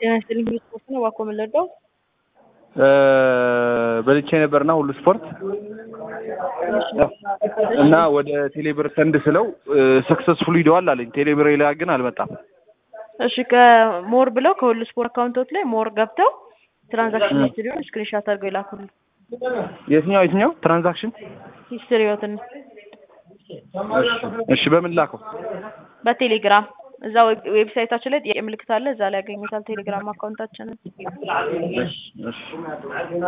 ጤናስጥልኝ ስፖርት ነው ዋኮ መለዳው በልቼ ነበርና ሁሉ ስፖርት እና ወደ ቴሌብር ሰንድ ስለው ሰክሰስፉል ሂደዋል አለኝ። ቴሌብር ላይ ግን አልመጣም። እሺ ከሞር ብለው ከሁሉ ስፖርት አካውንቶች ላይ ሞር ገብተው ትራንዛክሽን ሂስትሪውን ስክሪንሾት አድርገው ይላኩልኝ። የትኛው ትራንዛክሽን ሂስትሪዎትን? እሺ በምን ላከው? በቴሌግራም እዛ ዌብሳይታችን ላይ ጥያቄ ምልክት አለ፣ እዛ ላይ ያገኙታል ቴሌግራም አካውንታችንን። እሺ